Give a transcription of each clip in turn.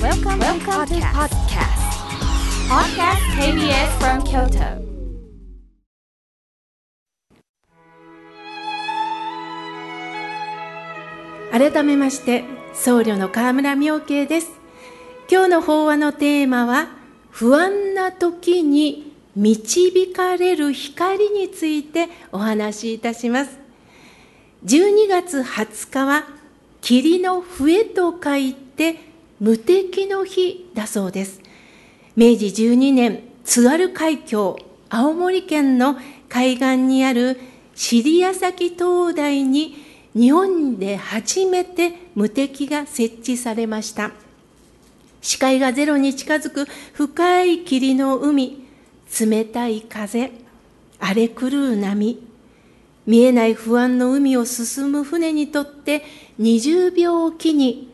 Welcome to podcast. Podcast KBS from Kyoto. 改めまして僧侶の河村妙慶です。今日の法話のテーマは不安な時に導かれる光についてお話しいたします。12月20日は霧の笛と書いて無敵の日だそうです。明治12年津軽海峡、青森県の海岸にある尻屋崎灯台に日本で初めて無敵が設置されました。視界がゼロに近づく深い霧の海、冷たい風、荒れ狂う波、見えない不安の海を進む船にとって20秒おきに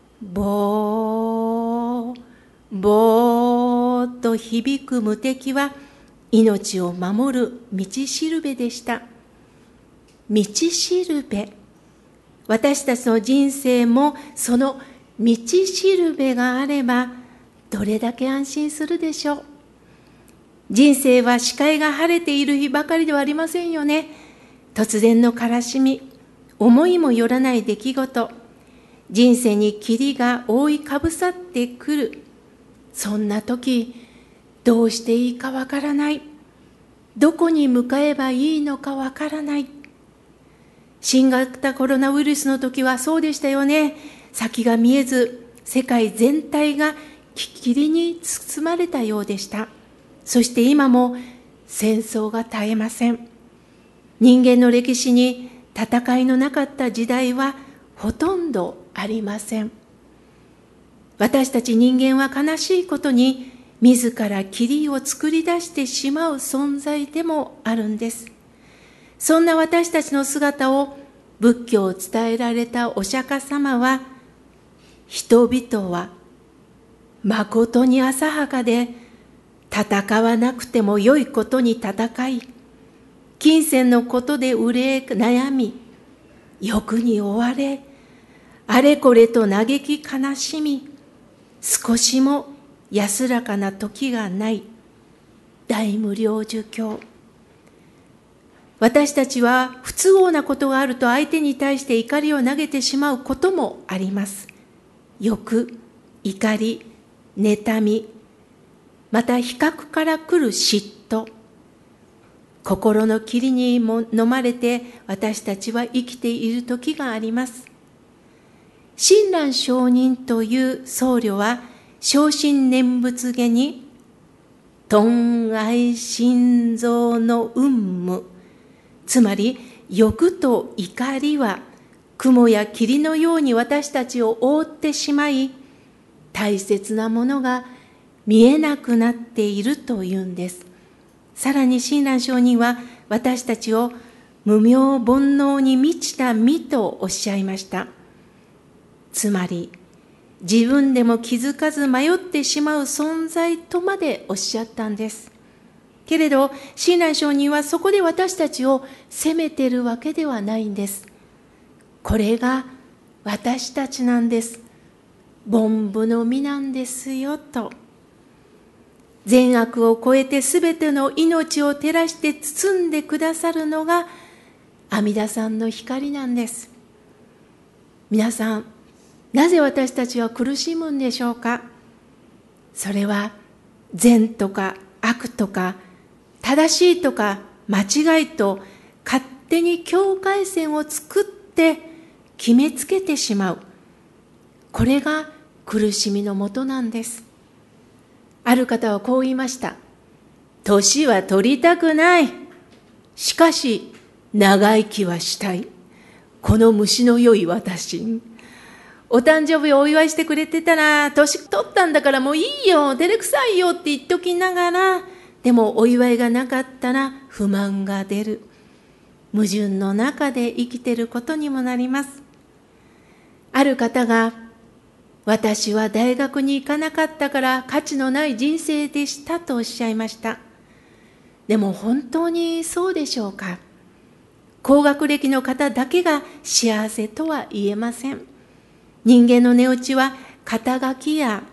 ボーボーと響く無敵は命を守る道しるべでした。道しるべ。私たちの人生もその道しるべがあればどれだけ安心するでしょう。人生は視界が晴れている日ばかりではありませんよね。突然の悲しみ、思いもよらない出来事、人生に霧が覆いかぶさってくる。そんな時、どうしていいかわからない。どこに向かえばいいのかわからない。新型コロナウイルスの時はそうでしたよね。先が見えず、世界全体が霧に包まれたようでした。そして今も戦争が絶えません。人間の歴史に戦いのなかった時代はほとんどありません。私たち人間は悲しいことに自ら霧を作り出してしまう存在でもあるんです。そんな私たちの姿を仏教を伝えられたお釈迦様は、人々は誠に浅はかで戦わなくても良いことに戦い、金銭のことで憂え悩み、欲に追われ、あれこれと嘆き悲しみ、少しも安らかな時がない大無量寿経。私たちは不都合なことがあると相手に対して怒りを投げてしまうこともあります。欲、怒り、妬み、また比較から来る嫉妬。心の霧にも飲まれて私たちは生きている時があります。親鸞上人という僧侶は正心念仏下に貪愛心臓の雲霧、つまり欲と怒りは雲や霧のように私たちを覆ってしまい、大切なものが見えなくなっているというんです。さらに親鸞上人は私たちを無明煩悩に満ちた身とおっしゃいました。つまり自分でも気づかず迷ってしまう存在とまでおっしゃったんです。けれど親鸞上人はそこで私たちを責めているわけではないんです。これが私たちなんです。凡夫の身なんですよと。善悪を超えてすべての命を照らして包んでくださるのが阿弥陀さんの光なんです。皆さん、なぜ私たちは苦しむんでしょうか。それは善とか悪とか正しいとか間違いと勝手に境界線を作って決めつけてしまう。これが苦しみのもとなんです。ある方はこう言いました。年は取りたくない。しかし長生きはしたい。この虫の良い私。お誕生日をお祝いしてくれてたら、年取ったんだからもういいよ、照れくさいよって言っときながら、でもお祝いがなかったら不満が出る。矛盾の中で生きていることにもなります。ある方が、私は大学に行かなかったから価値のない人生でしたとおっしゃいました。でも本当にそうでしょうか。高学歴の方だけが幸せとは言えません。人間の値打ちは肩書きや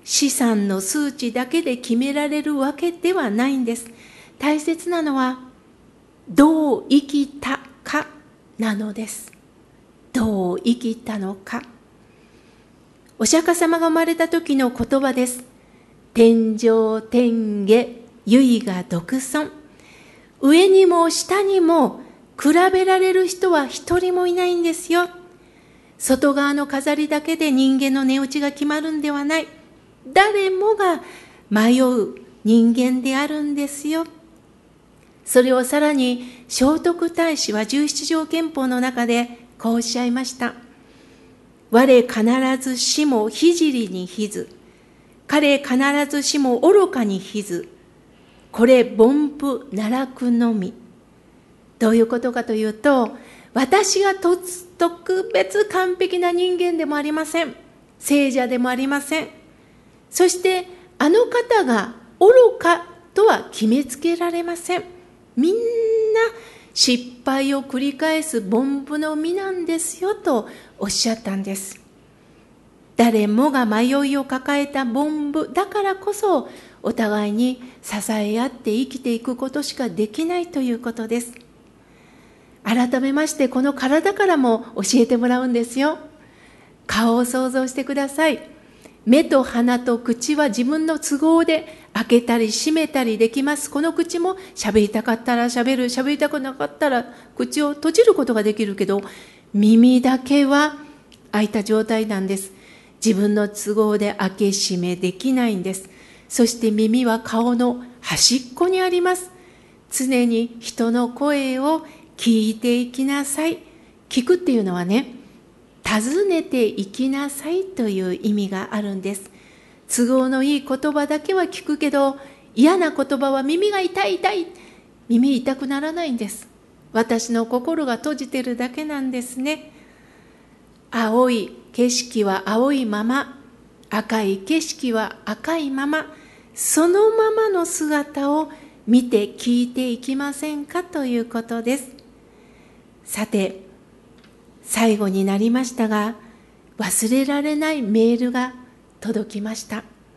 資産の数値だけで決められるわけではないんです。大切なのは、どう生きたかなのです。どう生きたのか。お釈迦様が生まれた時の言葉です。天上天下唯我独尊。上にも下にも比べられる人は一人もいないんですよ。外側の飾りだけで人間の値打ちが決まるんではない。誰もが迷う人間であるんですよ。それをさらに聖徳太子は17条憲法の中でこうおっしゃいました。我必ずしも聖に非ず、彼必ずしも愚かに非ず、これ凡夫奈落のみ。どういうことかというと、私が特別完璧な人間でもありません。聖者でもありません。そしてあの方が愚かとは決めつけられません。みんな失敗を繰り返す凡夫の身なんですよとおっしゃったんです。誰もが迷いを抱えた凡夫だからこそ、お互いに支え合って生きていくことしかできないということです。改めましてこの体からも教えてもらうんですよ。顔を想像してください。目と鼻と口は自分の都合で開けたり閉めたりできます。この口も喋りたかったら喋る、喋りたくなかったら口を閉じることができるけど、耳だけは開いた状態なんです。自分の都合で開け閉めできないんです。そして耳は顔の端っこにあります。常に人の声を聞いていきなさい。聞くっていうのはね、尋ねていきなさいという意味があるんです。都合のいい言葉だけは聞くけど、嫌な言葉は耳が痛い。耳痛くならないんです。私の心が閉じてるだけなんですね。青い景色は青いまま、赤い景色は赤いまま、そのままの姿を見て聞いていきませんかということです。さて、最後になりましたが、忘れられないメールが届きました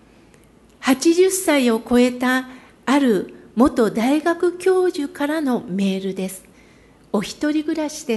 。80歳を超えたある元大学教授からのメールです。お一人暮らしです。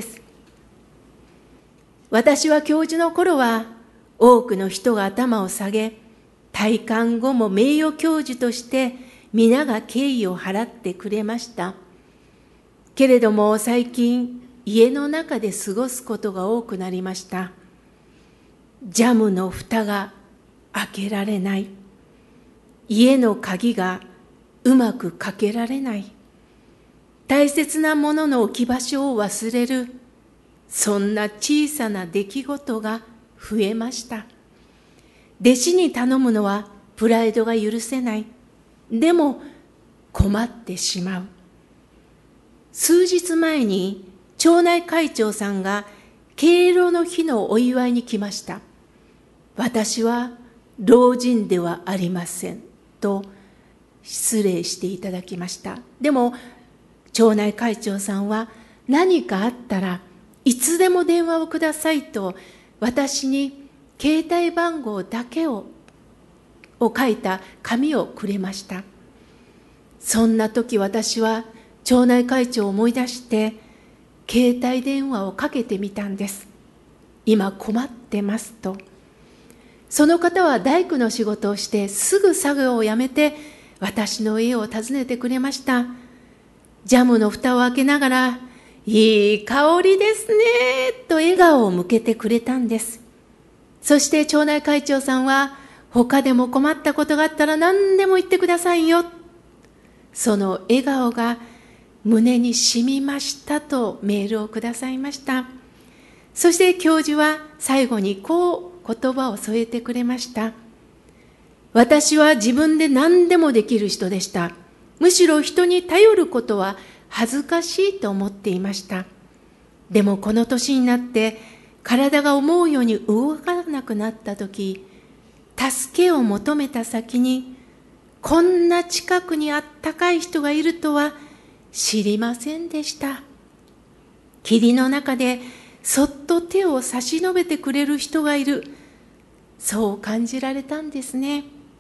私は教授の頃は多くの人が頭を下げ、退官後も名誉教授として皆が敬意を払ってくれました。けれども最近家の中で過ごすことが多くなりました。ジャムの蓋が開けられない。家の鍵がうまくかけられない。大切なものの置き場所を忘れる。そんな小さな出来事が増えました。弟子に頼むのはプライドが許せない。でも困ってしまう。数日前に町内会長さんが敬老の日のお祝いに来ました。私は老人ではありませんと失礼していただきました。でも町内会長さんは何かあったらいつでも電話をくださいと私に携帯番号だけを書いた紙をくれました。そんな時私は町内会長を思い出して携帯電話をかけてみたんです。今困ってますと。その方は大工の仕事をしてすぐ作業をやめて私の家を訪ねてくれました。ジャムの蓋を開けながら、いい香りですねと笑顔を向けてくれたんです。そして町内会長さんは、他でも困ったことがあったら何でも言ってくださいよ。その笑顔が胸に染みましたとメールをくださいました。そして教授は最後にこう言葉を添えてくれました。私は自分で何でもできる人でした。むしろ人に頼ることは恥ずかしいと思っていました。でもこの年になって体が思うように動かなくなったとき、助けを求めた先にこんな近くにあったかい人がいるとは知りませんでした。霧の中でそっと手を差し伸べてくれる人がいる。そう感じられたんですね。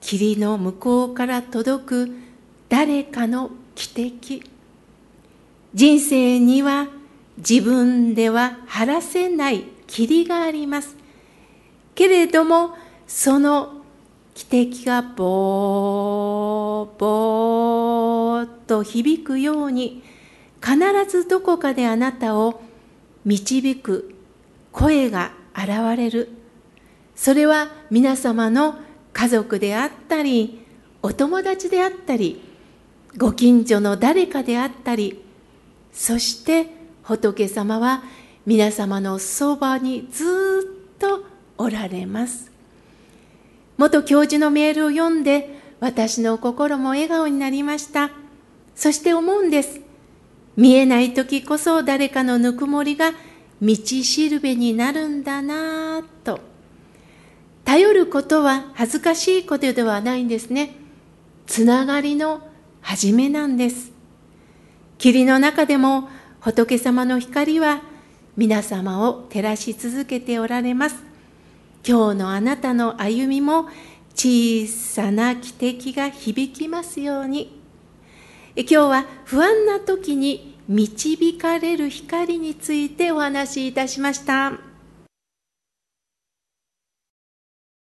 霧の向こうから届く誰かの汽笛。人生には自分では晴らせない霧があります。けれども、その汽笛がボーボーと響くように、必ずどこかであなたを導く声が現れる。それは皆様の家族であったり、お友達であったり、ご近所の誰かであったり、そして仏様は皆様のそばにずっとおられます。元教授のメールを読んで、私の心も笑顔になりました。そして思うんです。見えない時こそ誰かのぬくもりが道しるべになるんだなぁと。頼ることは恥ずかしいことではないんですね。つながりの始めなんです。霧の中でも仏様の光は皆様を照らし続けておられます。今日のあなたの歩みも小さな汽笛が響きますように。今日は不安な時に導かれる光についてお話しいたしました。